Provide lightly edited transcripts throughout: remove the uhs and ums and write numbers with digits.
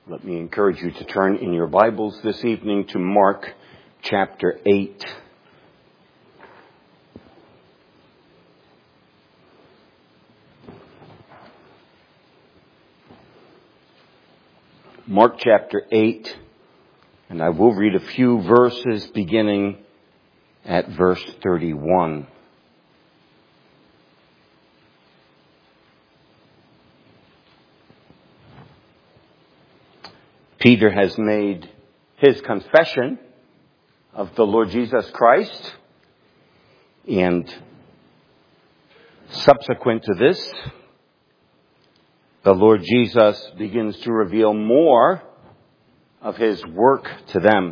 Let me encourage you to turn in your Bibles this evening to Mark chapter 8. Mark chapter 8, and I will read a few verses beginning at verse 31. Peter has made his confession of the Lord Jesus Christ, and subsequent to this, the Lord Jesus begins to reveal more of his work to them.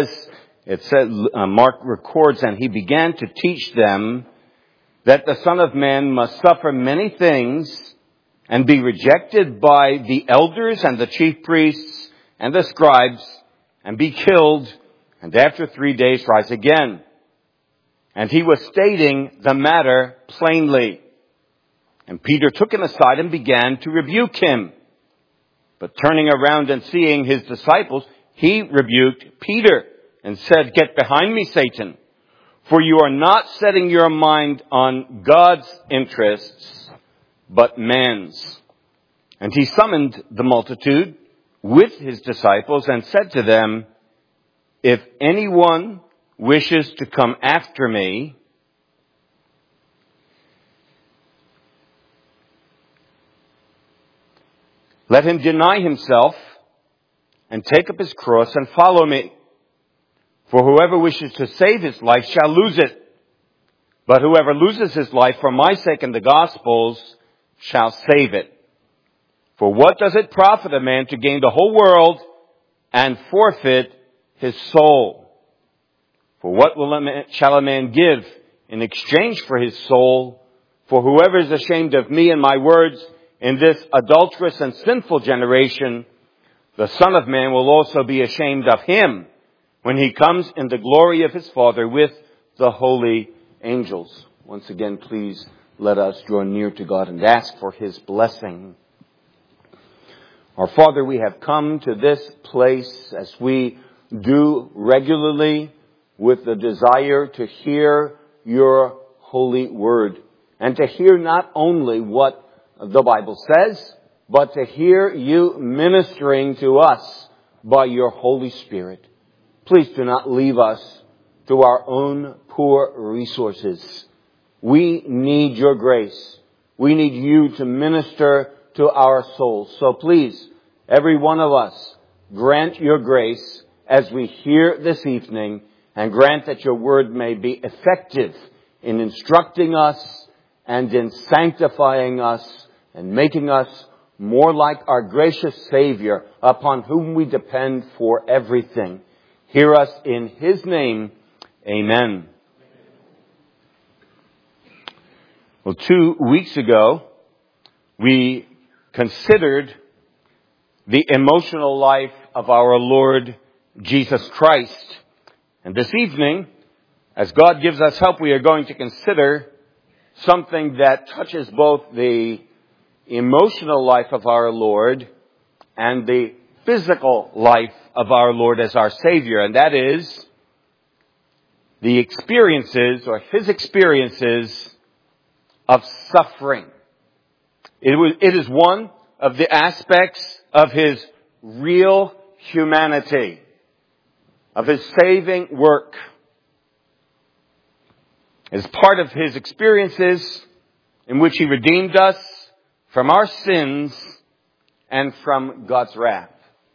Mark records, and he began to teach them that the Son of Man must suffer many things and be rejected by the elders and the chief priests and the scribes, and be killed, and after 3 days rise again. And he was stating the matter plainly. And Peter took him aside and began to rebuke him. But turning around and seeing his disciples, he rebuked Peter and said, "Get behind me, Satan, for you are not setting your mind on God's interests, but man's." And he summoned the multitude with his disciples and said to them, "If anyone wishes to come after me, let him deny himself and take up his cross and follow me. For whoever wishes to save his life shall lose it. But whoever loses his life for my sake and the gospel's shall save it. For what does it profit a man to gain the whole world and forfeit his soul? For what shall a man give in exchange for his soul? For whoever is ashamed of me and my words in this adulterous and sinful generation, the Son of Man will also be ashamed of him when he comes in the glory of his Father with the holy angels." Once again, please let us draw near to God and ask for his blessing. Our Father, we have come to this place as we do regularly with the desire to hear your holy word and to hear not only what the Bible says, but to hear you ministering to us by your Holy Spirit. Please do not leave us to our own poor resources. We need your grace. We need you to minister to our souls. So please, every one of us, grant your grace as we hear this evening, and grant that your word may be effective in instructing us and in sanctifying us and making us more like our gracious Savior upon whom we depend for everything. Hear us in his name. Amen. Well, 2 weeks ago, we considered the emotional life of our Lord Jesus Christ. And this evening, as God gives us help, we are going to consider something that touches both the emotional life of our Lord and the physical life of our Lord as our Savior. And that is the experiences, or his experiences, of suffering. It is one of the aspects of his real humanity, of his saving work. As part of his experiences in which he redeemed us from our sins and from God's wrath.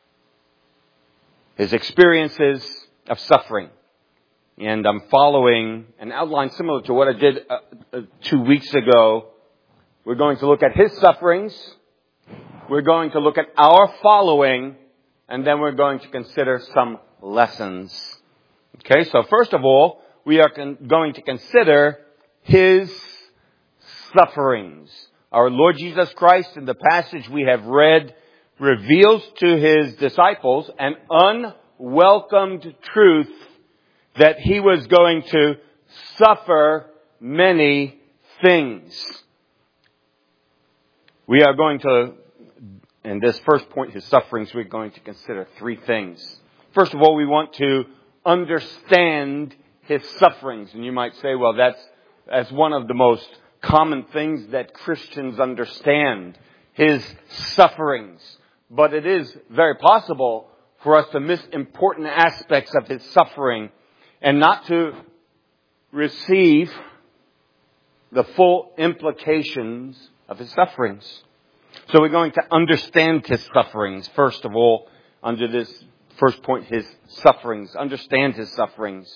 His experiences of suffering. And I'm following an outline similar to what I did 2 weeks ago. We're going to look at his sufferings. We're going to look at our following. And then we're going to consider some lessons. Okay, so first of all, we are going to consider his sufferings. Our Lord Jesus Christ, in the passage we have read, reveals to his disciples an unwelcomed truth that he was going to suffer many things. We are going to in this first point, his sufferings, we're going to consider three things. First of all, we want to understand his sufferings. And you might say, well, that's one of the most common things that Christians understand, his sufferings. But it is very possible for us to miss important aspects of his suffering and not to receive the full implications of his sufferings. So we're going to understand his sufferings. First of all, under this first point, his sufferings. Understand his sufferings.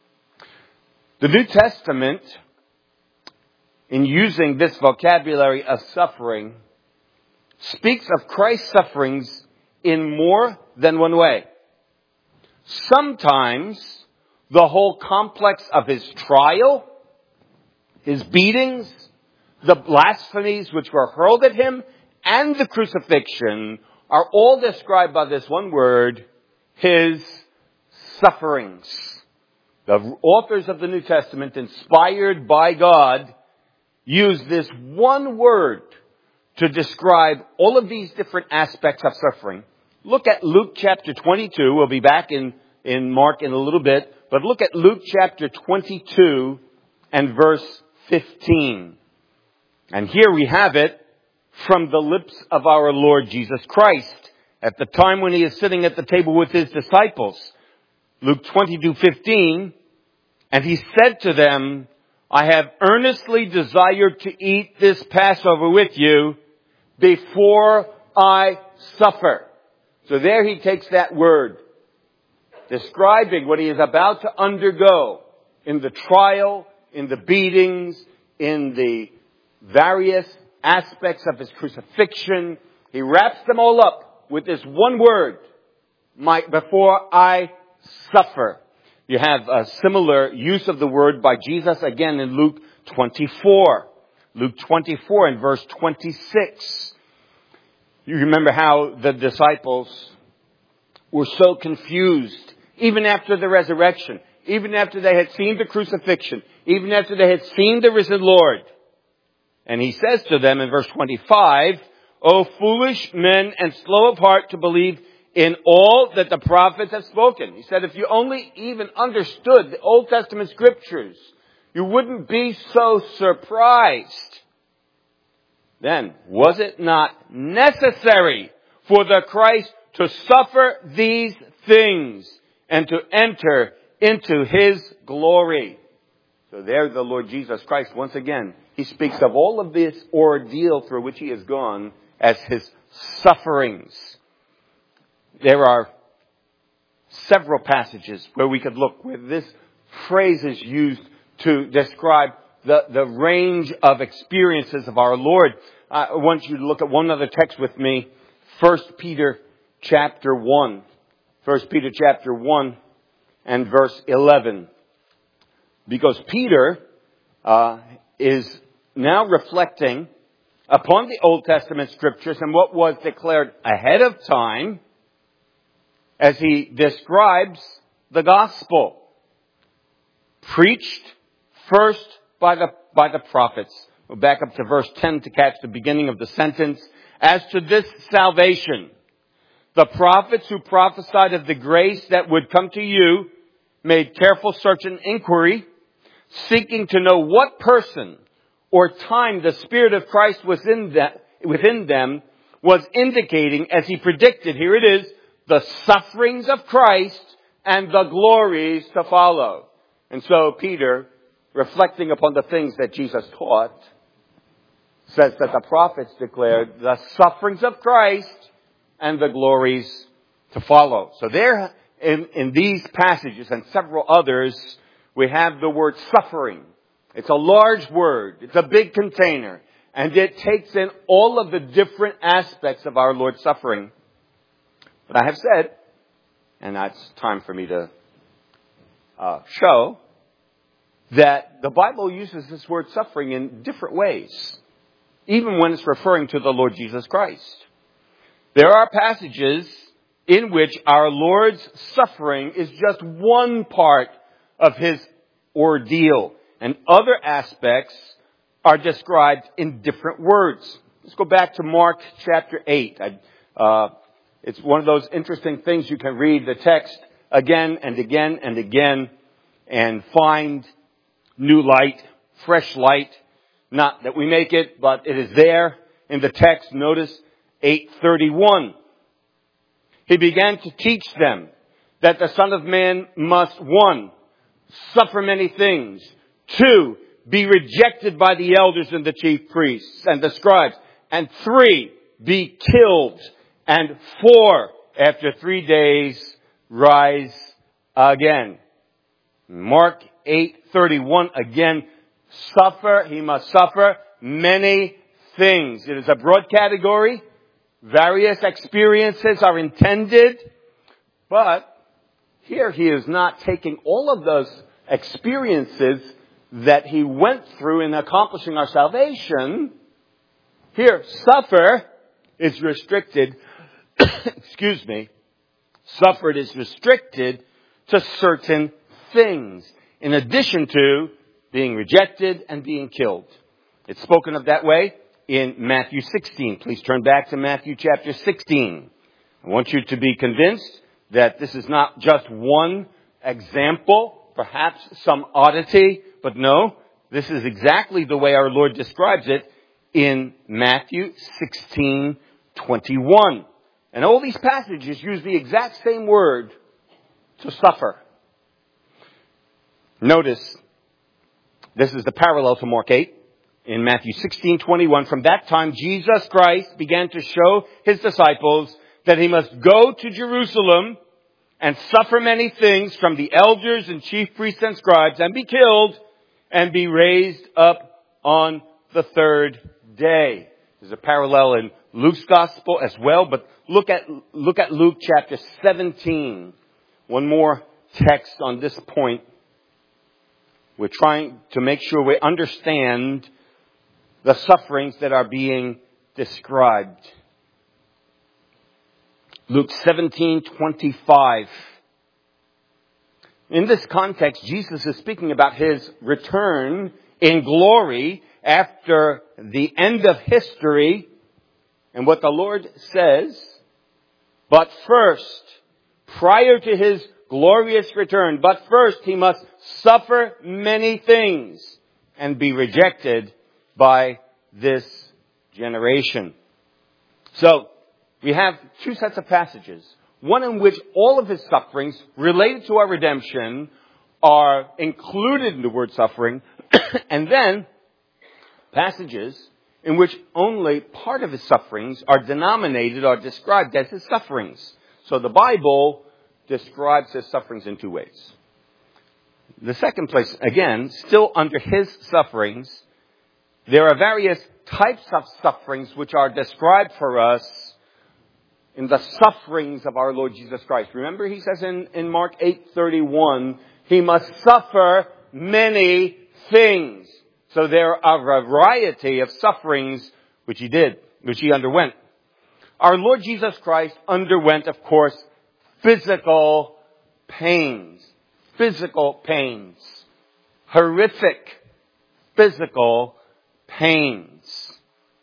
The New Testament, in using this vocabulary of suffering, speaks of Christ's sufferings in more than one way. Sometimes the whole complex of his trial, his beatings, the blasphemies which were hurled at him, and the crucifixion are all described by this one word, his sufferings. The authors of the New Testament, inspired by God, use this one word to describe all of these different aspects of suffering. Look at Luke chapter 22. We'll be back in Mark in a little bit. But look at Luke chapter 22 and verse 15. And here we have it from the lips of our Lord Jesus Christ at the time when he is sitting at the table with his disciples. Luke 22:15, and he said to them, I have earnestly desired to eat this Passover with you before I suffer. So there he takes that word, describing what he is about to undergo in the trial, in the beatings, in the various aspects of his crucifixion. He wraps them all up with this one word, before I suffer. You have a similar use of the word by Jesus again in Luke 24. Luke 24 and verse 26. You remember how the disciples were so confused, even after the resurrection, even after they had seen the crucifixion, even after they had seen the risen Lord. And he says to them in verse 25, O foolish men and slow of heart to believe in all that the prophets have spoken. He said, if you only even understood the Old Testament scriptures, you wouldn't be so surprised. Then, was it not necessary for the Christ to suffer these things and to enter into his glory? So there the Lord Jesus Christ, once again, he speaks of all of this ordeal through which he has gone as his sufferings. There are several passages where we could look where this phrase is used to describe the range of experiences of our Lord. I want you to look at one other text with me. 1 Peter chapter 1. 1 Peter chapter 1 and verse 11. Because Peter is now reflecting upon the Old Testament scriptures and what was declared ahead of time as he describes the gospel preached first by the prophets. We'll back up to verse 10 to catch the beginning of the sentence. As to this salvation, the prophets who prophesied of the grace that would come to you made careful search and inquiry, seeking to know what person or time the Spirit of Christ was within them was indicating as he predicted, here it is, the sufferings of Christ and the glories to follow. And so Peter, reflecting upon the things that Jesus taught, says that the prophets declared the sufferings of Christ and the glories to follow. So there, in these passages and several others, we have the word suffering. It's a large word. It's a big container. And it takes in all of the different aspects of our Lord's suffering. But I have said, and that's time for me to show, that the Bible uses this word suffering in different ways, even when it's referring to the Lord Jesus Christ. There are passages in which our Lord's suffering is just one part of his ordeal, and other aspects are described in different words. Let's go back to Mark chapter 8. I It's one of those interesting things. You can read the text again and again and again and find new light, fresh light. Not that we make it, but it is there in the text. Notice 8:31. He began to teach them that the Son of Man must, 1, suffer many things. 2, be rejected by the elders and the chief priests and the scribes. And 3, be killed. And 4, after 3 days, rise again. Mark 8:31 again. He must suffer many things. It is a broad category. Various experiences are intended. But here he is not taking all of those experiences that he went through in accomplishing our salvation. Here, suffer is restricted. Excuse me. Suffered is restricted to certain things, in addition to being rejected and being killed. It's spoken of that way in Matthew 16. Please turn back to Matthew chapter 16. I want you to be convinced that this is not just one example, perhaps some oddity, but no, this is exactly the way our Lord describes it in Matthew 16:21. And all these passages use the exact same word, to suffer. Notice, this is the parallel to Mark 8. In Matthew 16:21, from that time Jesus Christ began to show his disciples that he must go to Jerusalem and suffer many things from the elders and chief priests and scribes and be killed and be raised up on the third day. There's a parallel in Luke's gospel as well, but look at Luke chapter 17. One more text on this point. We're trying to make sure we understand the sufferings that are being described. Luke 17:25. In this context, Jesus is speaking about his return in glory after the end of history. And what the Lord says, but first, prior to his glorious return, but first he must suffer many things and be rejected by this generation. So, we have two sets of passages. One in which all of his sufferings related to our redemption are included in the word suffering. And then passages in which only part of his sufferings are denominated or described as his sufferings. So the Bible describes his sufferings in two ways. The second place, again, still under his sufferings, there are various types of sufferings which are described for us in the sufferings of our Lord Jesus Christ. Remember, he says in Mark 8:31, he must suffer many things. So there are a variety of sufferings which he underwent. Our Lord Jesus Christ underwent, of course, physical pains. Physical pains. Horrific physical pains.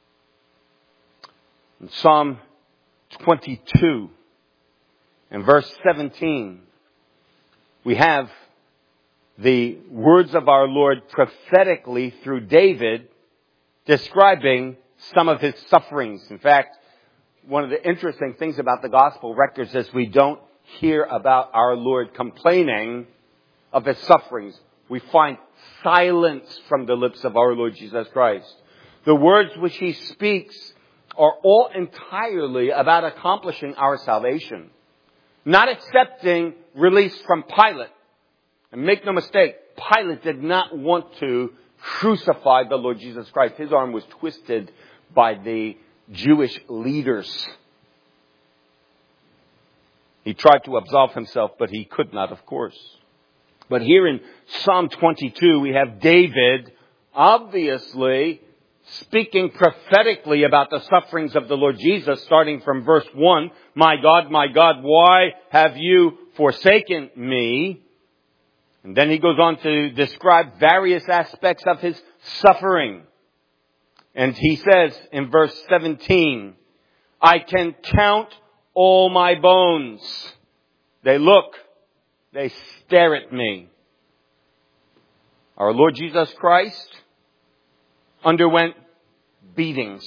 In Psalm 22 and verse 17, we have the words of our Lord prophetically through David describing some of his sufferings. In fact, one of the interesting things about the gospel records is we don't hear about our Lord complaining of his sufferings. We find silence from the lips of our Lord Jesus Christ. The words which he speaks are all entirely about accomplishing our salvation. Not accepting release from Pilate. And make no mistake, Pilate did not want to crucify the Lord Jesus Christ. His arm was twisted by the Jewish leaders. He tried to absolve himself, but he could not, of course. But here in Psalm 22, we have David obviously speaking prophetically about the sufferings of the Lord Jesus, starting from verse 1. My God, why have you forsaken me? And then he goes on to describe various aspects of his suffering. And he says in verse 17, I can count all my bones. They look, they stare at me. Our Lord Jesus Christ underwent beatings.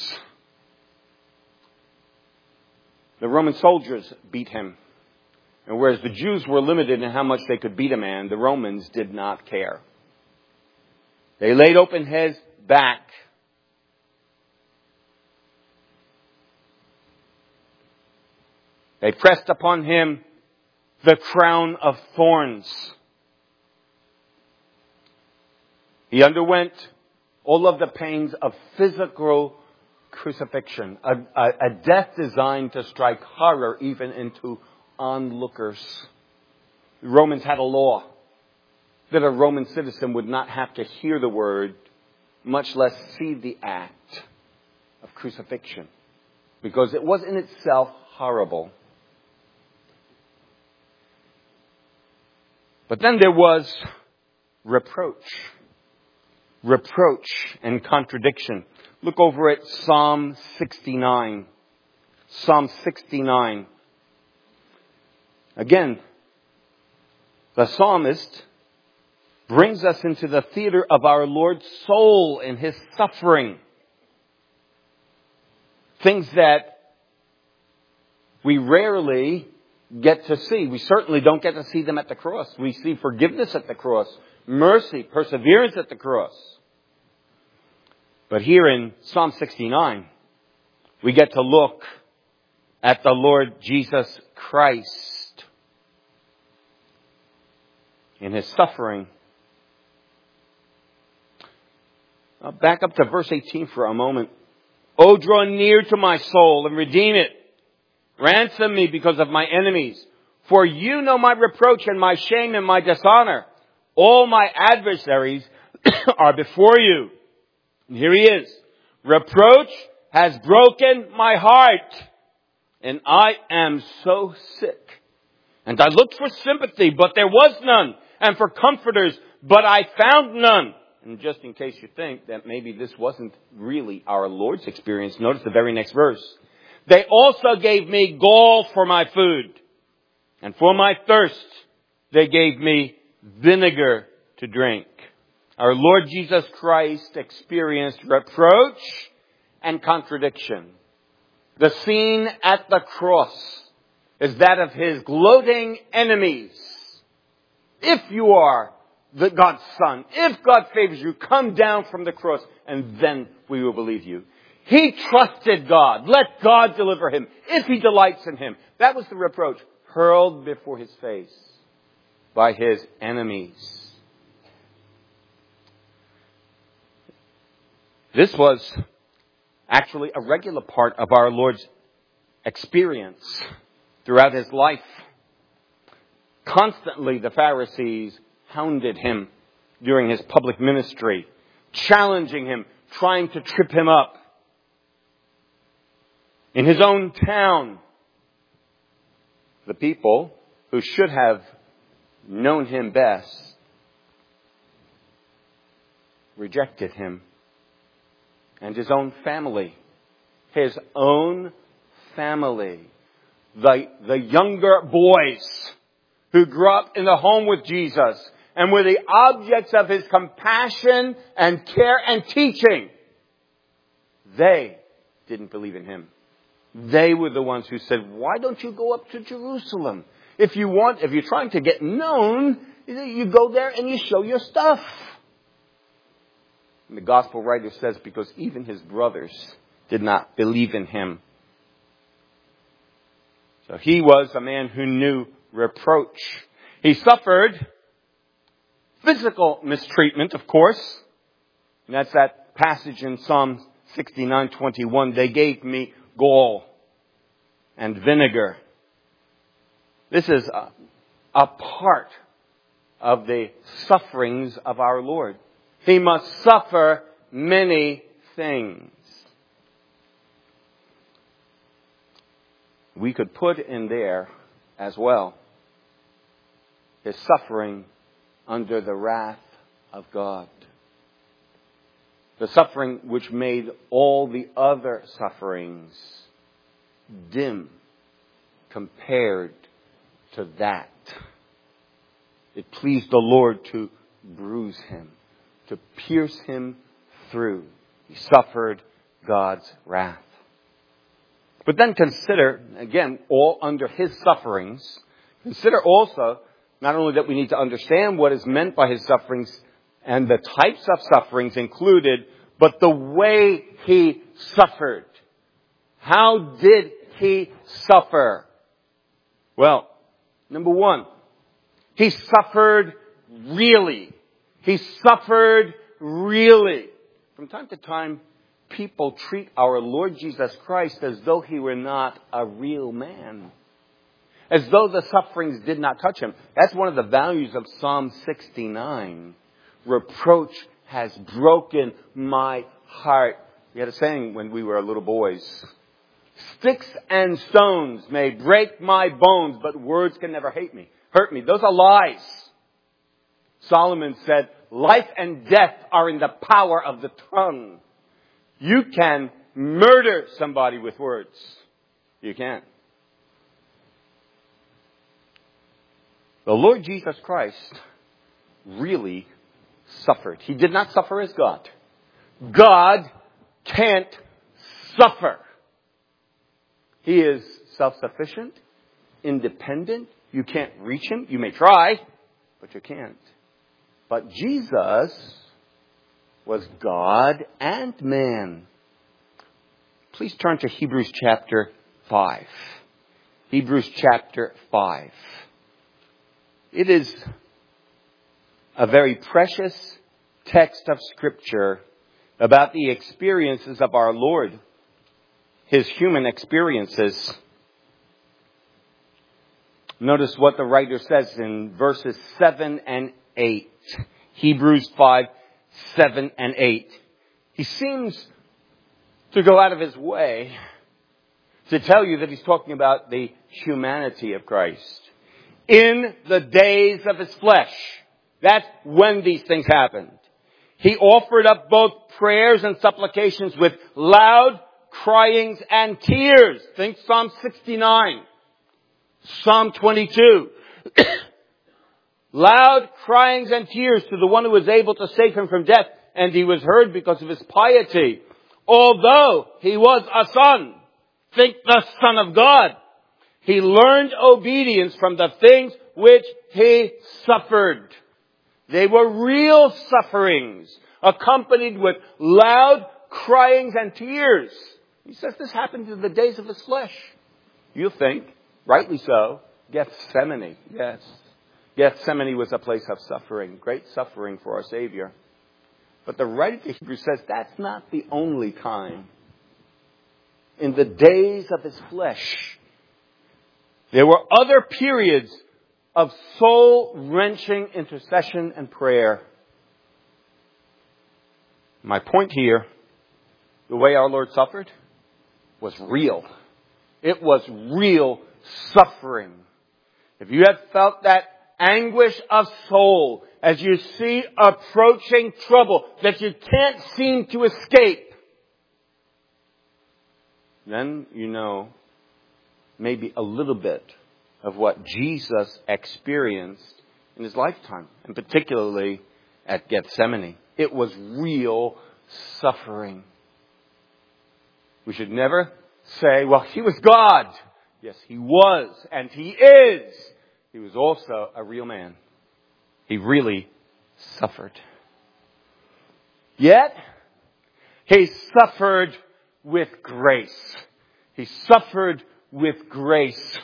The Roman soldiers beat him. And whereas the Jews were limited in how much they could beat a man, the Romans did not care. They laid open his back. They pressed upon him the crown of thorns. He underwent all of the pains of physical crucifixion, a death designed to strike horror even into onlookers. The Romans had a law that a Roman citizen would not have to hear the word, much less see the act of crucifixion, because it was in itself horrible. But then there was reproach and contradiction. Look over at Psalm 69. Psalm 69. Again, the psalmist brings us into the theater of our Lord's soul in his suffering. Things that we rarely get to see. We certainly don't get to see them at the cross. We see forgiveness at the cross, mercy, perseverance at the cross. But here in Psalm 69, we get to look at the Lord Jesus Christ in his suffering. I'll back up to verse 18 for a moment. Oh, draw near to my soul and redeem it. Ransom me because of my enemies. For you know my reproach and my shame and my dishonor. All my adversaries are before you. And here he is. Reproach has broken my heart, and I am so sick. And I looked for sympathy, but there was none. And for comforters, but I found none. And just in case you think that maybe this wasn't really our Lord's experience, notice the very next verse. They also gave me gall for my food, and for my thirst they gave me vinegar to drink. Our Lord Jesus Christ experienced reproach and contradiction. The scene at the cross is that of his gloating enemies. If you are God's son, if God favors you, come down from the cross and then we will believe you. He trusted God. Let God deliver him if he delights in him. That was the reproach hurled before his face by his enemies. This was actually a regular part of our Lord's experience throughout his life. Constantly the Pharisees hounded him during his public ministry, challenging him, trying to trip him up. In his own town, the people who should have known him best rejected him. And his own family, the younger boys who grew up in the home with Jesus and were the objects of his compassion and care and teaching, they didn't believe in him. They were the ones who said, why don't you go up to Jerusalem? If you're trying to get known, you go there and you show your stuff. And the gospel writer says, because even his brothers did not believe in him. So he was a man who knew reproach. He suffered physical mistreatment, of course. And that's that passage in Psalm 69:21. They gave me gall and vinegar. This is a part of the sufferings of our Lord. He must suffer many things. We could put in there as well his suffering under the wrath of God. The suffering which made all the other sufferings dim compared to that. It pleased the Lord to bruise him, to pierce him through. He suffered God's wrath. But then consider, again, all under his sufferings, consider also not only that we need to understand what is meant by his sufferings and the types of sufferings included, but the way he suffered. How did he suffer? Well, number one, he suffered really. He suffered really. From time to time, people treat our Lord Jesus Christ as though he were not a real man. As though the sufferings did not touch him. That's one of the values of Psalm 69. Reproach has broken my heart. We had a saying when we were little boys. Sticks and stones may break my bones, but words can never hurt me. Those are lies. Solomon said, life and death are in the power of the tongue. You can murder somebody with words. You can. The Lord Jesus Christ really suffered. He did not suffer as God. God can't suffer. He is self-sufficient, independent. You can't reach him. You may try, but you can't. But Jesus was God and man. Please turn to Hebrews chapter 5. Hebrews chapter 5. It is a very precious text of Scripture about the experiences of our Lord, his human experiences. Notice what the writer says in verses 7 and 8. Hebrews 5, 7 and 8. He seems to go out of his way to tell you that he's talking about the humanity of Christ. In the days of his flesh. That's when these things happened. He offered up both prayers and supplications with loud cryings and tears. Think Psalm 69. Psalm 22. Loud cryings and tears to the one who was able to save him from death. And he was heard because of his piety. Although he was a son. Think the Son of God. He learned obedience from the things which he suffered. They were real sufferings, accompanied with loud cryings and tears. He says this happened in the days of his flesh. You think, rightly so, Gethsemane. Yes. Gethsemane was a place of suffering, great suffering for our Savior. But the writer to Hebrews says that's not the only time. In the days of his flesh, there were other periods of soul-wrenching intercession and prayer. My point here, the way our Lord suffered, was real. It was real suffering. If you have felt that anguish of soul as you see approaching trouble that you can't seem to escape, then you know maybe a little bit of what Jesus experienced in his lifetime, and particularly at Gethsemane. It was real suffering. We should never say, well, he was God. Yes, he was, and he is. He was also a real man. He really suffered. Yet, he suffered with grace. He suffered with grace.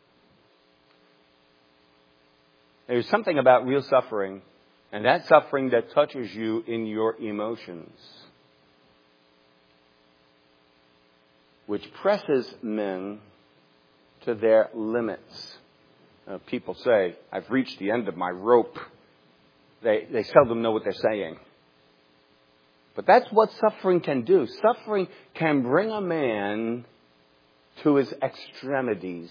There's something about real suffering, and that suffering that touches you in your emotions, which presses men to their limits. People say, I've reached the end of my rope. They seldom know what they're saying. But that's what suffering can do. Suffering can bring a man to his extremities.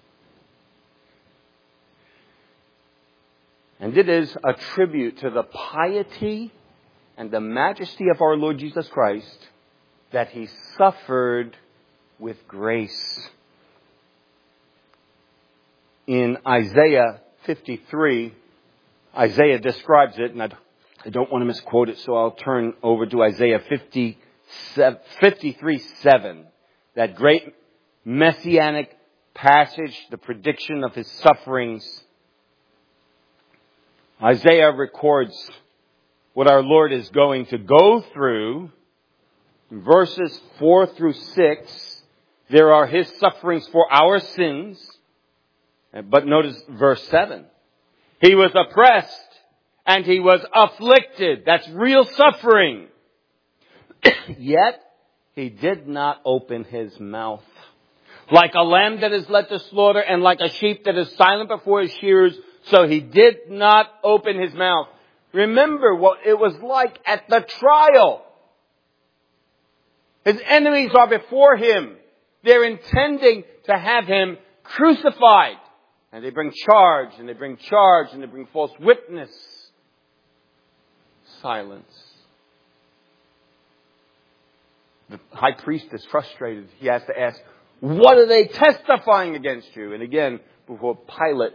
And it is a tribute to the piety and the majesty of our Lord Jesus Christ that he suffered with grace. in Isaiah 53, Isaiah describes it, and I don't want to misquote it, so I'll turn over to Isaiah 53:7. That great messianic passage, the prediction of his sufferings. Isaiah records what our Lord is going to go through. In verses 4 through 6, there are his sufferings for our sins. But notice verse 7. He was oppressed and he was afflicted. That's real suffering. Yet he did not open his mouth. Like a lamb that is led to slaughter and like a sheep that is silent before his shearers, so he did not open his mouth. Remember what it was like at the trial. His enemies are before him. They're intending to have him crucified. And they bring charge, and they bring charge, and they bring false witness. Silence. The high priest is frustrated. He has to ask, what are they testifying against you? And again, before Pilate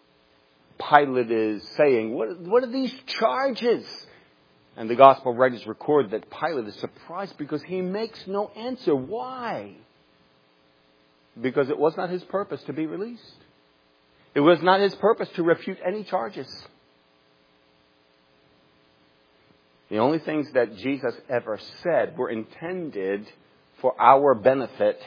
is saying, what are these charges? And the gospel writers record that Pilate is surprised because he makes no answer. Why? Because it was not his purpose to be released. It was not his purpose to refute any charges. The only things that Jesus ever said were intended for our benefit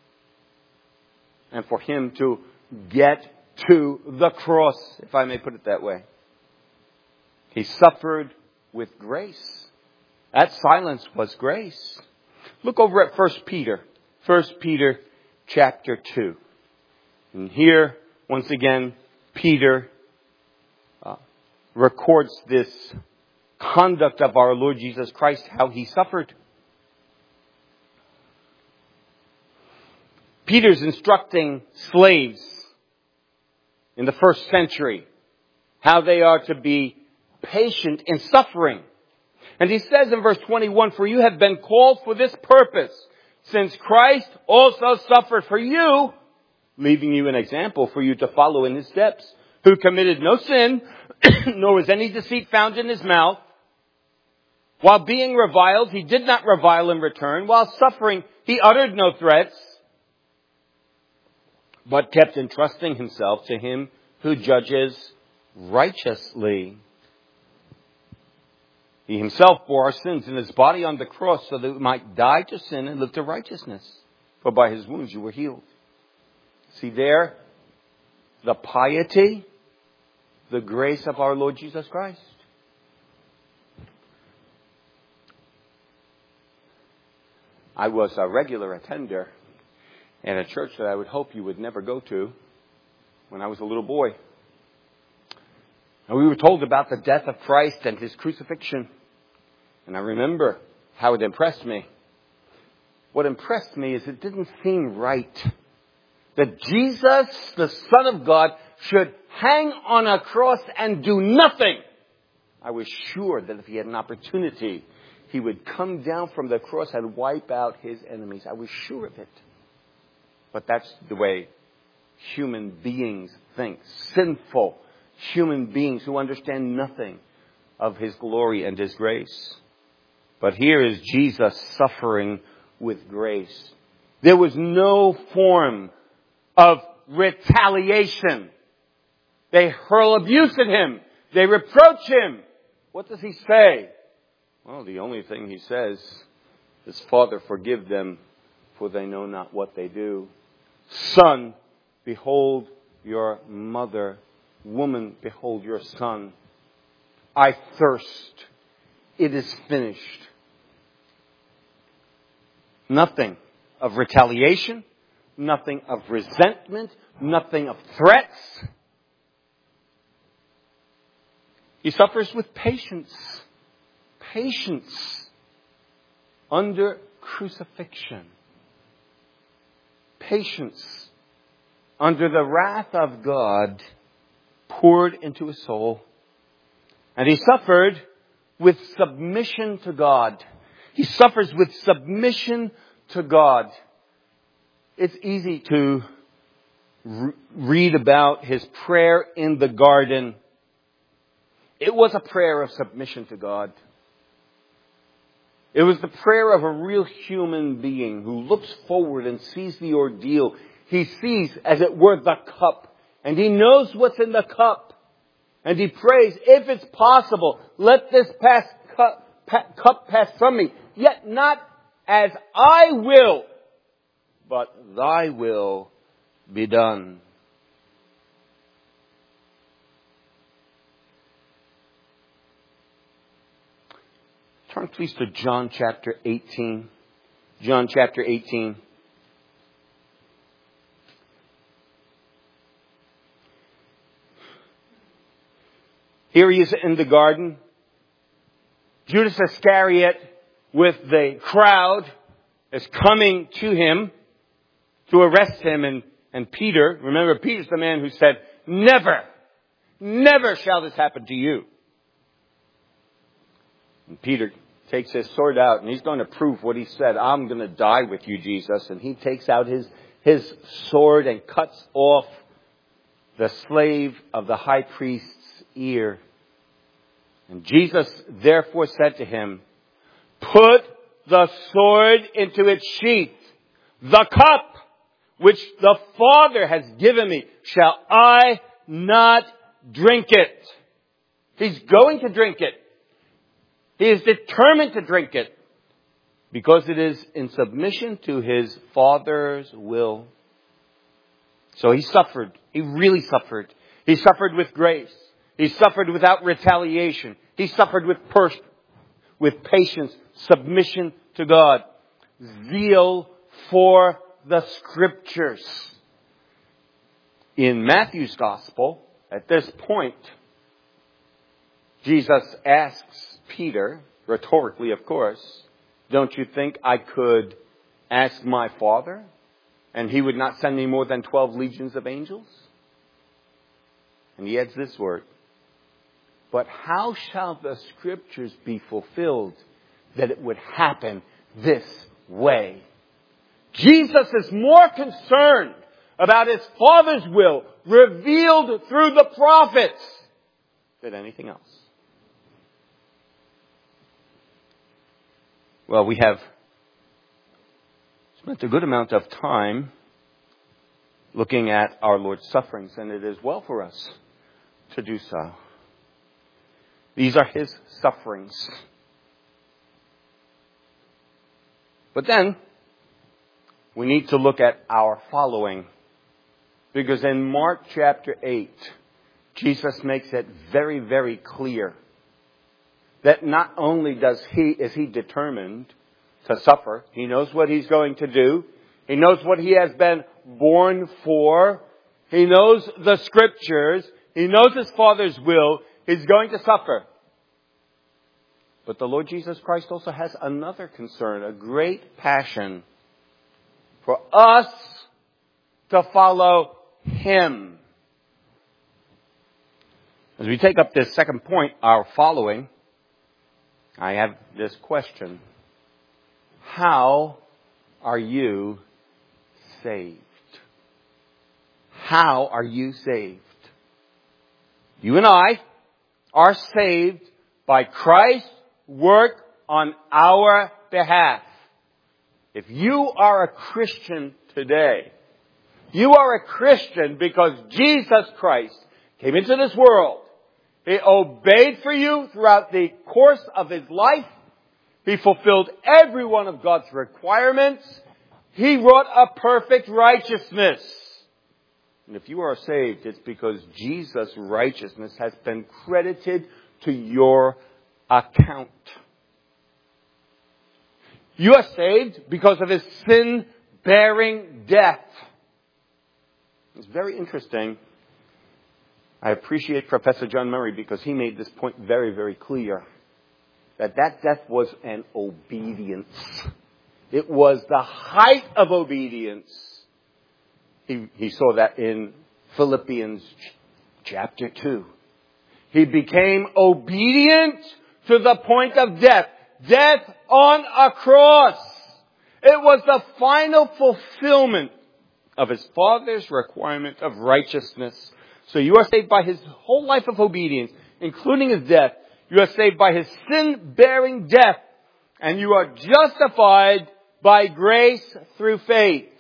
and for him to get to the cross, if I may put it that way. He suffered with grace. That silence was grace. Look over at 1 Peter. 1 Peter chapter 2. And here, once again, Peter records this conduct of our Lord Jesus Christ, how he suffered. Peter's instructing slaves in the first century how they are to be patient in suffering. And he says in verse 21, for you have been called for this purpose, since Christ also suffered for you, leaving you an example for you to follow in his steps, who committed no sin, nor was any deceit found in his mouth. While being reviled, he did not revile in return. While suffering, he uttered no threats, but kept entrusting himself to him who judges righteously. He himself bore our sins in his body on the cross so that we might die to sin and live to righteousness. For by his wounds you were healed. See there, the piety, the grace of our Lord Jesus Christ. I was a regular attender at a church that I would hope you would never go to when I was a little boy. And we were told about the death of Christ and his crucifixion. And I remember how it impressed me. What impressed me is it didn't seem right that Jesus, the Son of God, should hang on a cross and do nothing. I was sure that if he had an opportunity, he would come down from the cross and wipe out his enemies. I was sure of it. But that's the way human beings think. Sinful human beings who understand nothing of his glory and his grace. But here is Jesus suffering with grace. There was no form of retaliation. They hurl abuse at him. They reproach him. What does he say? Well, the only thing he says is, Father, forgive them, for they know not what they do. Son, behold your mother. Woman, behold your son. I thirst. It is finished. Nothing of retaliation, nothing of resentment, nothing of threats. He suffers with patience. Patience under crucifixion. Patience under the wrath of God poured into his soul. And he suffered with submission to God. He suffers with submission to God. It's easy to read about his prayer in the garden, it was a prayer of submission to God. It was the prayer of a real human being who looks forward and sees the ordeal. He sees, as it were, the cup. And he knows what's in the cup. And he prays, if it's possible, let this cup pass from me. Yet not as I will, but thy will be done. Turn please to John chapter 18. John chapter 18. Here he is in the garden. Judas Iscariot with the crowd is coming to him to arrest him. And Peter, remember Peter's the man who said, never shall this happen to you. And Peter takes his sword out and he's going to prove what he said. I'm going to die with you, Jesus. And he takes out his sword and cuts off the slave of the high priest's ear. And Jesus therefore said to him, put the sword into its sheath. The cup which the Father has given me, shall I not drink it? He's going to drink it. He is determined to drink it because it is in submission to his Father's will. So he suffered. He really suffered. He suffered with grace. He suffered without retaliation. He suffered with patience, submission to God, zeal for the Scriptures. In Matthew's Gospel, at this point, Jesus asks Peter, rhetorically of course, don't you think I could ask my Father and he would not send me more than 12 legions of angels? And he adds this word, but how shall the Scriptures be fulfilled that it would happen this way? Jesus is more concerned about his Father's will revealed through the prophets than anything else. Well, we have spent a good amount of time looking at our Lord's sufferings, and it is well for us to do so. These are his sufferings. But then, we need to look at our following. Because in Mark chapter 8, Jesus makes it very, very clear that not only is he determined to suffer, he knows what he's going to do. He knows what he has been born for. He knows the Scriptures. He knows his Father's will. He's going to suffer. But the Lord Jesus Christ also has another concern, a great passion for us to follow him. As we take up this second point, our following, I have this question. How are you saved? How are you saved? You and I are saved by Christ's work on our behalf. If you are a Christian today, you are a Christian because Jesus Christ came into this world. He obeyed for you throughout the course of his life. He fulfilled every one of God's requirements. He wrought a perfect righteousness. And if you are saved, it's because Jesus' righteousness has been credited to your account. You are saved because of his sin-bearing death. It's very interesting. I appreciate Professor John Murray because he made this point very, very clear. That death was an obedience. It was the height of obedience. He saw that in Philippians chapter 2. He became obedient to the point of death. Death on a cross. It was the final fulfillment of his Father's requirement of righteousness. So you are saved by his whole life of obedience, including his death. You are saved by his sin-bearing death. And you are justified by grace through faith.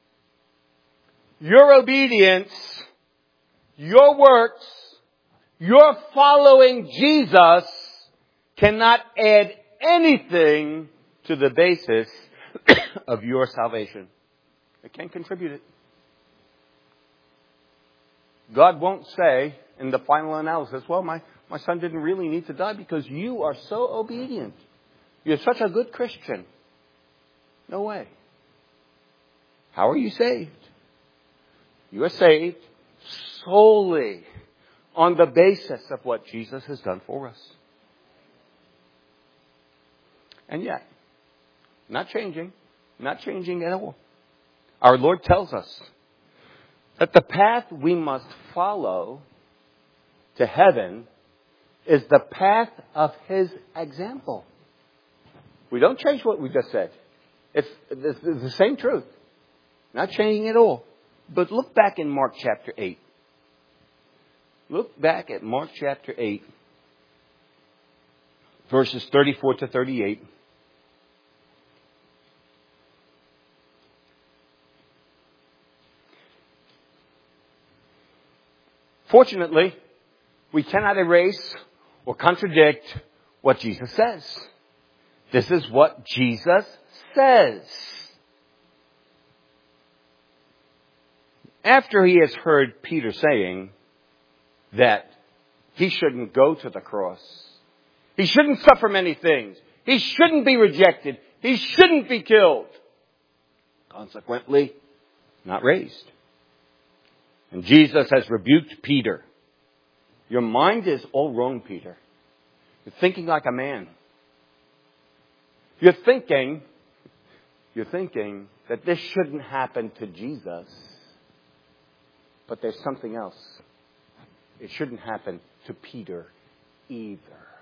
Your obedience, your works, your following Jesus cannot add anything to the basis of your salvation. It can't contribute it. God won't say in the final analysis, well, my son didn't really need to die because you are so obedient. You're such a good Christian. No way. How are you saved? You are saved solely on the basis of what Jesus has done for us. And yet, not changing at all. Our Lord tells us that the path we must follow to heaven is the path of his example. We don't change what we just said. It's the same truth. Not changing at all. But look back in Mark chapter 8. Look back at Mark chapter 8, verses 34 to 38. Fortunately, we cannot erase or contradict what Jesus says. This is what Jesus says. After he has heard Peter saying that he shouldn't go to the cross, he shouldn't suffer many things, he shouldn't be rejected, he shouldn't be killed, consequently, not raised. And Jesus has rebuked Peter. Your mind is all wrong, Peter. You're thinking like a man. You're thinking that this shouldn't happen to Jesus. But there's something else. It shouldn't happen to Peter either.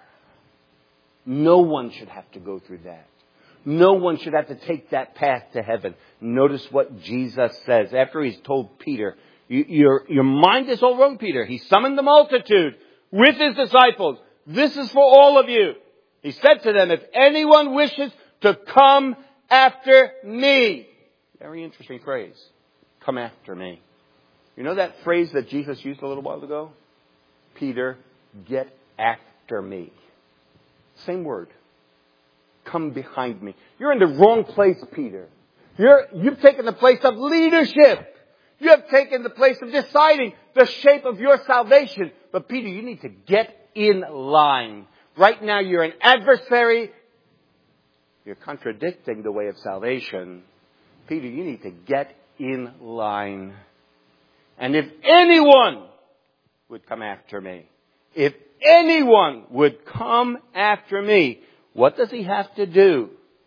No one should have to go through that. No one should have to take that path to heaven. Notice what Jesus says. After he's told Peter, your mind is all wrong, Peter. He summoned the multitude with his disciples. This is for all of you. He said to them, if anyone wishes to come after me. Very interesting phrase. Come after me. You know that phrase that Jesus used a little while ago? Peter, get after me. Same word. Come behind me. You're in the wrong place, Peter. You've taken the place of leadership. You have taken the place of deciding the shape of your salvation. But Peter, you need to get in line. Right now you're an adversary. You're contradicting the way of salvation. Peter, you need to get in line. And if anyone would come after me, if anyone would come after me, what does he have to do?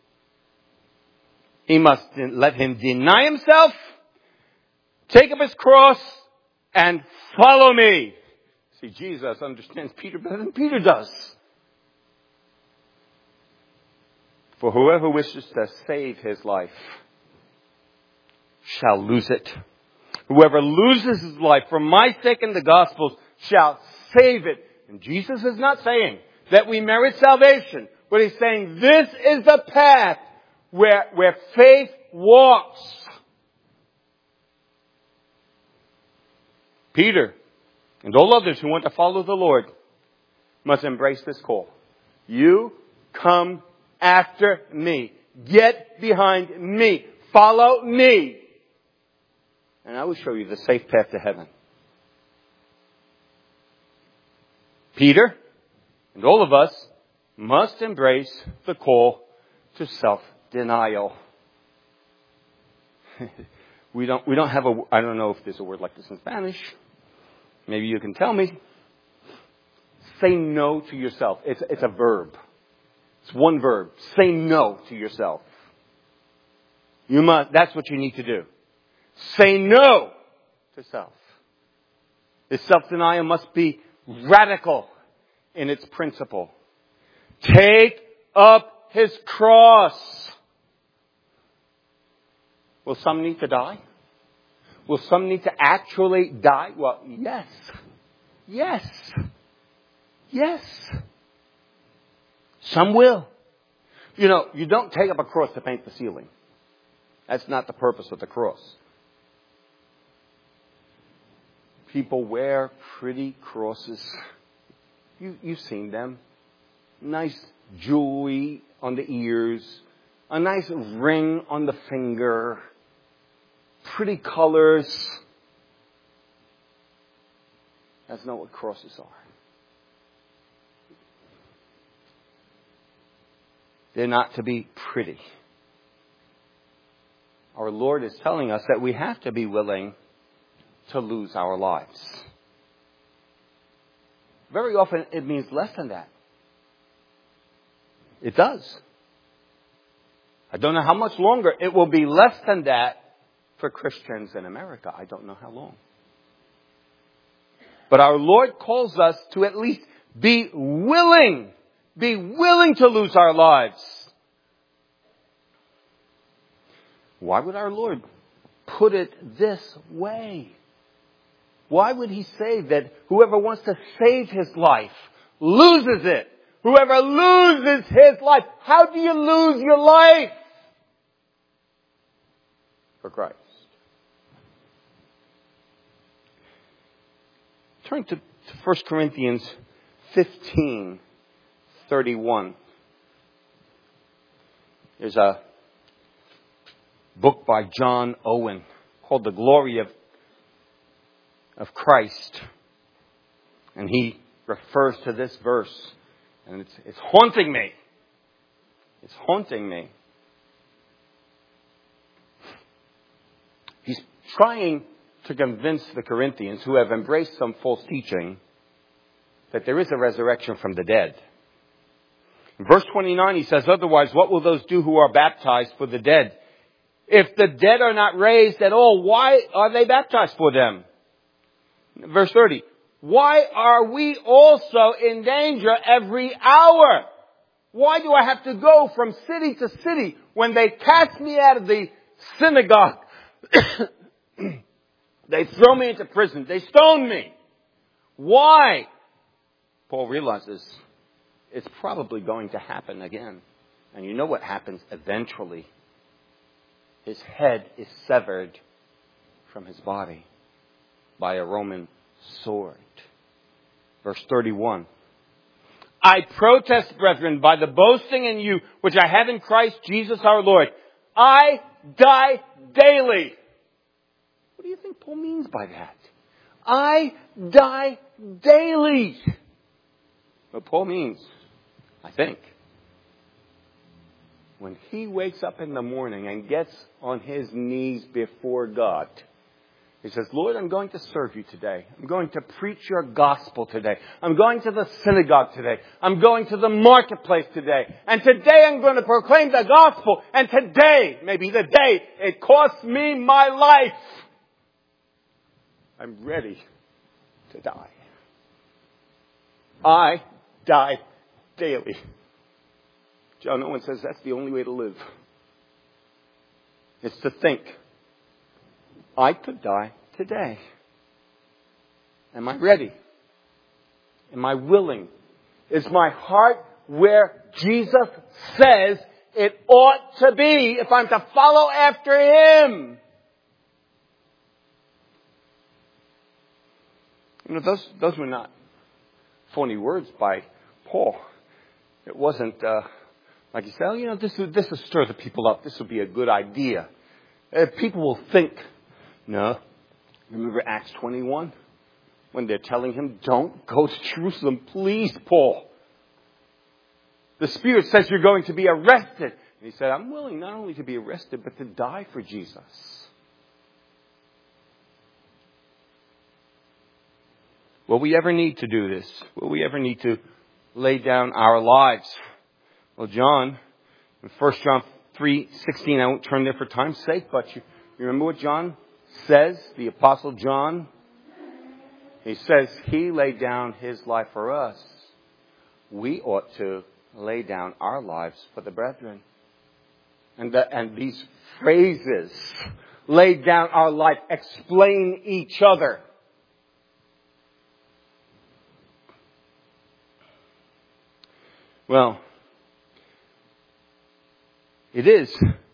He must let him deny himself, take up his cross, and follow me. See, Jesus understands Peter better than Peter does. For whoever wishes to save his life shall lose it. Whoever loses his life for my sake and the gospel's shall save it. And Jesus is not saying that we merit salvation, but he's saying this is the path where faith walks. Peter and all others who want to follow the Lord must embrace this call. You come after me. Get behind me. Follow me. And I will show you the safe path to heaven. Peter and all of us must embrace the call to self-denial. We don't have I don't know if there's a word like this in Spanish. Maybe you can tell me. Say no to yourself. It's a verb. It's one verb. Say no to yourself. That's what you need to do. Say no to self. This self-denial must be radical in its principle. Take up his cross. Will some need to die? Will some need to actually die? Well, yes. Yes. Yes. Some will. You know, you don't take up a cross to paint the ceiling. That's not the purpose of the cross. People wear pretty crosses. You've seen them. Nice jewelry on the ears. A nice ring on the finger. Pretty colors. That's not what crosses are. They're not to be pretty. Our Lord is telling us that we have to be willing to lose our lives. Very often it means less than that. It does. I don't know how much longer it will be less than that for Christians in America. I don't know how long. But our Lord calls us to at least be willing to lose our lives. Why would our Lord put it this way? Why would He say that whoever wants to save his life loses it? Whoever loses his life, how do you lose your life? For Christ. Turn to 1 Corinthians 15:31. There's a book by John Owen called The Glory of Christ. And he refers to this verse. And it's haunting me. It's haunting me. He's trying to convince the Corinthians who have embraced some false teaching that there is a resurrection from the dead. In verse 29 he says, otherwise, what will those do who are baptized for the dead? If the dead are not raised at all, why are they baptized for them? Verse 30. Why are we also in danger every hour? Why do I have to go from city to city when they cast me out of the synagogue? They throw me into prison. They stone me. Why? Paul realizes it's probably going to happen again. And you know what happens eventually. His head is severed from his body by a Roman sword. Verse 31. I protest, brethren, by the boasting in you, which I have in Christ Jesus our Lord. I die daily. What do you think Paul means by that? I die daily. What Paul means, I think, when he wakes up in the morning and gets on his knees before God, he says, Lord, I'm going to serve you today. I'm going to preach your gospel today. I'm going to the synagogue today. I'm going to the marketplace today. And today I'm going to proclaim the gospel. And today, maybe the day, it costs me my life. I'm ready to die. I die daily. John Owen says that's the only way to live. It's to think, I could die today. Am I ready? Am I willing? Is my heart where Jesus says it ought to be if I'm to follow after Him? You know, those were not phony words by Paul. It wasn't like he said, oh, you know, this will stir the people up. This will be a good idea. People will think. No. Remember Acts 21? When they're telling him, don't go to Jerusalem, please, Paul. The Spirit says you're going to be arrested. And he said, I'm willing not only to be arrested, but to die for Jesus. Will we ever need to do this? Will we ever need to lay down our lives? Well, John, in 1 John 3:16, I won't turn there for time's sake, but you remember what John says, the Apostle John? He says he laid down his life for us. We ought to lay down our lives for the brethren. And these phrases lay down our life, explain each other. Well, it is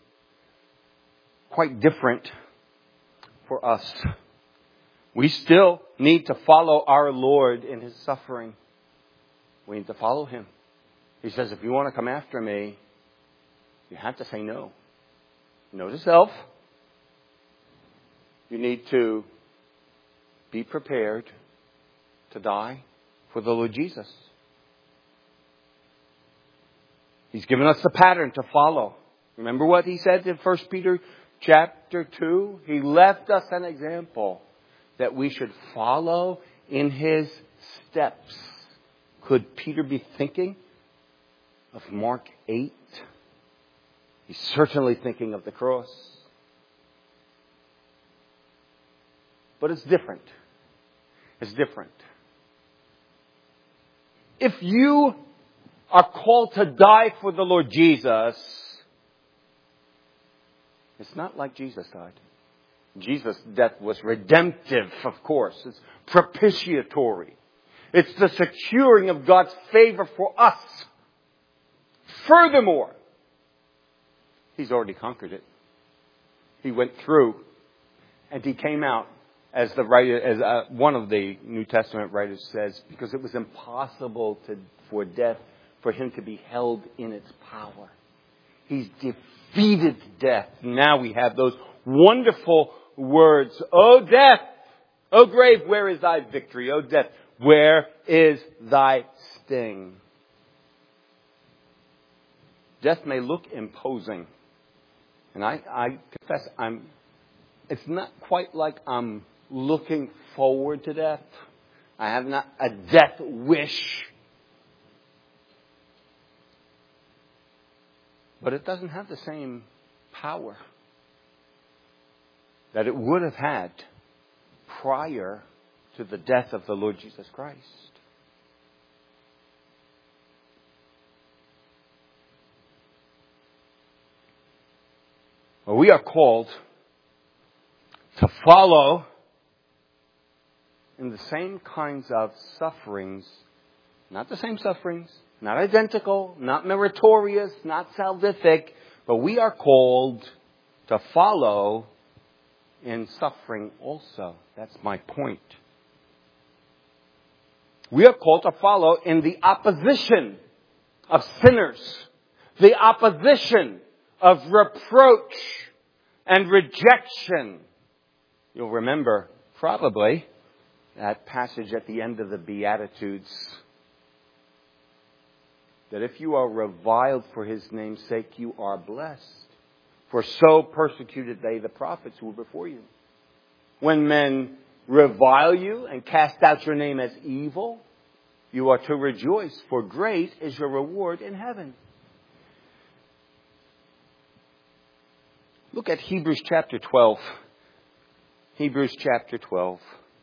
quite different for us. We still need to follow our Lord in His suffering. We need to follow Him. He says, if you want to come after me, you have to say no. No to self. You need to be prepared to die for the Lord Jesus. He's given us the pattern to follow. Remember what He said in 1 Peter chapter 2? He left us an example that we should follow in His steps. Could Peter be thinking of Mark 8? He's certainly thinking of the cross. But it's different. It's different. If you are called to die for the Lord Jesus, it's not like Jesus died. Jesus' death was redemptive, of course. It's propitiatory. It's the securing of God's favor for us. Furthermore, He's already conquered it. He went through and He came out, as the writer, as one of the New Testament writers says, because it was impossible for death, for Him to be held in its power. He's defeated death. Now we have those wonderful words. O death, O grave, where is thy victory? O death, where is thy sting? Death may look imposing. And I confess, it's not quite like I'm looking forward to death. I have not a death wish. But it doesn't have the same power that it would have had prior to the death of the Lord Jesus Christ. Well, we are called to follow in the same kinds of sufferings, not the same sufferings, not identical, not meritorious, not salvific, but we are called to follow in suffering also. That's my point. We are called to follow in the opposition of sinners, the opposition of reproach and rejection. You'll remember probably that passage at the end of the Beatitudes, that if you are reviled for His name's sake, you are blessed. For so persecuted they the prophets who were before you. When men revile you and cast out your name as evil, you are to rejoice, for great is your reward in heaven. Look at Hebrews chapter 12. Hebrews chapter 12.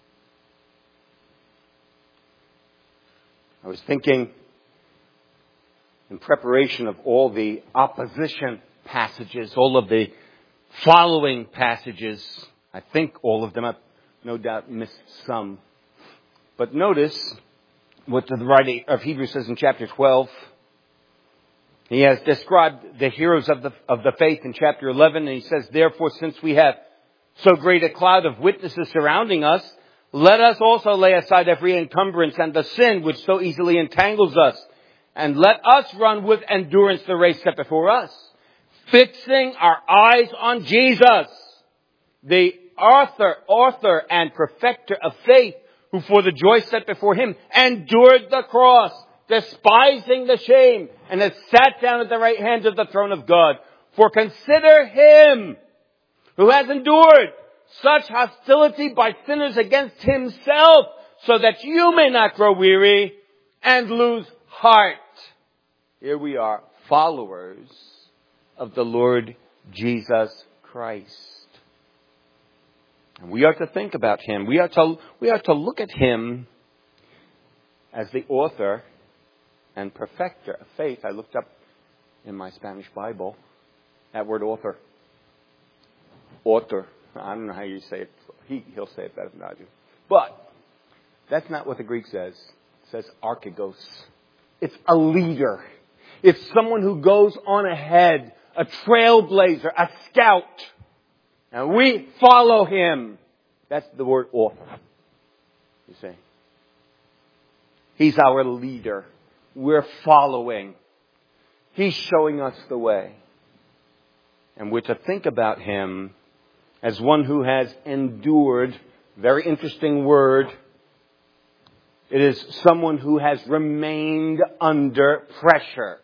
I was thinking, in preparation of all the opposition passages, all of the following passages, I think all of them, I've no doubt missed some. But notice what the writer of Hebrews says in chapter 12. He has described the heroes of the faith in chapter 11, and he says, therefore, since we have so great a cloud of witnesses surrounding us, let us also lay aside every encumbrance and the sin which so easily entangles us. And let us run with endurance the race set before us, fixing our eyes on Jesus, the author and perfecter of faith, who for the joy set before Him endured the cross, despising the shame, and has sat down at the right hand of the throne of God. For consider Him who has endured such hostility by sinners against Himself, so that you may not grow weary and lose heart. Here we are, followers of the Lord Jesus Christ. And we are to think about Him. We are to look at Him as the author and perfecter of faith. I looked up in my Spanish Bible that word author. Author. I don't know how you say it. He'll say it better than I do. But that's not what the Greek says. It says archegos. It's a leader. It's someone who goes on ahead, a trailblazer, a scout. And we follow him. That's the word author. You see. He's our leader. We're following. He's showing us the way. And we're to think about him as one who has endured. Very interesting word. It is someone who has remained under pressure.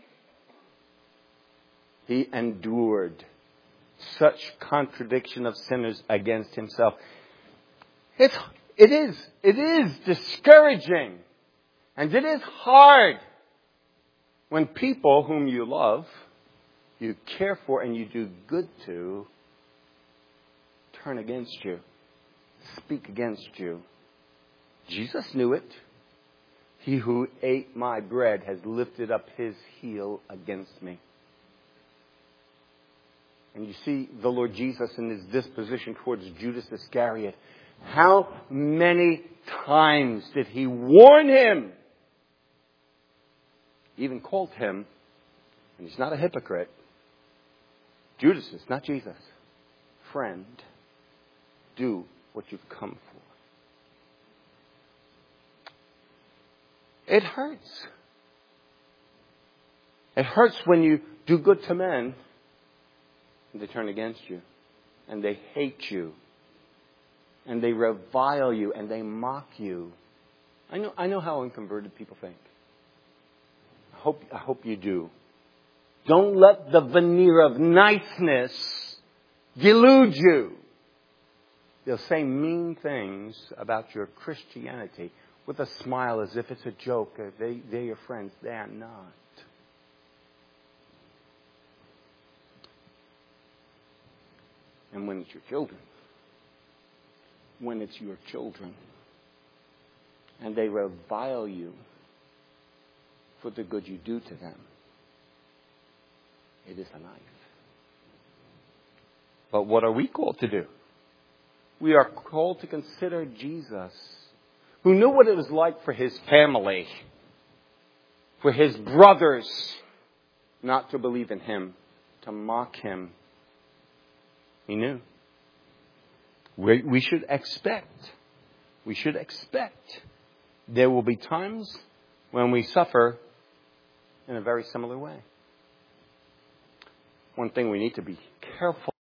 He endured such contradiction of sinners against himself. It is discouraging. And it is hard when people whom you love, you care for, and you do good to, turn against you, speak against you. Jesus knew it. He who ate my bread has lifted up his heel against me. And you see the Lord Jesus in his disposition towards Judas Iscariot. How many times did he warn him? He even called him, and he's not a hypocrite. Judas is not Jesus. Friend, do what you've come for. It hurts. It hurts when you do good to men and they turn against you and they hate you and they revile you and they mock you. I know how unconverted people think. I hope you do. Don't let the veneer of niceness delude you. They'll say mean things about your Christianity with a smile as if it's a joke. They're your friends. They are not. And when it's your children, and they revile you for the good you do to them, it is a knife. But what are we called to do? We are called to consider Jesus, who knew what it was like for his family, for his brothers, not to believe in him, to mock him. He knew. We should expect there will be times when we suffer in a very similar way. One thing we need to be careful